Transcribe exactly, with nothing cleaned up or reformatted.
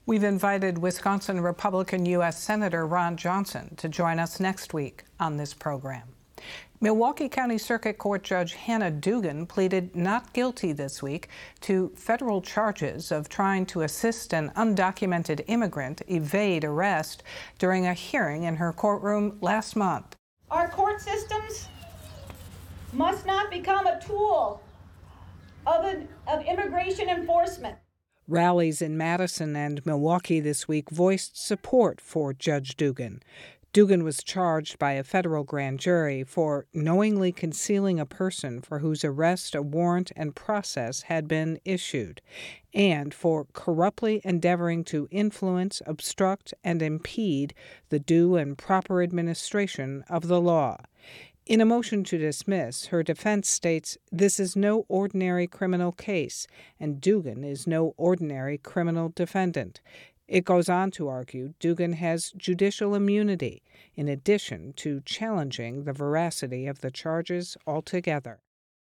We've invited Wisconsin Republican U S Senator Ron Johnson to join us next week on this program. Milwaukee County Circuit Court Judge Hannah Dugan pleaded not guilty this week to federal charges of trying to assist an undocumented immigrant evade arrest during a hearing in her courtroom last month. Our court systems must not become a tool of, an, of immigration enforcement. Rallies in Madison and Milwaukee this week voiced support for Judge Dugan. Dugan was charged by a federal grand jury for knowingly concealing a person for whose arrest a warrant and process had been issued, and for corruptly endeavoring to influence, obstruct, and impede the due and proper administration of the law. In a motion to dismiss, her defense states this is no ordinary criminal case, and Dugan is no ordinary criminal defendant. It goes on to argue Dugan has judicial immunity, in addition to challenging the veracity of the charges altogether.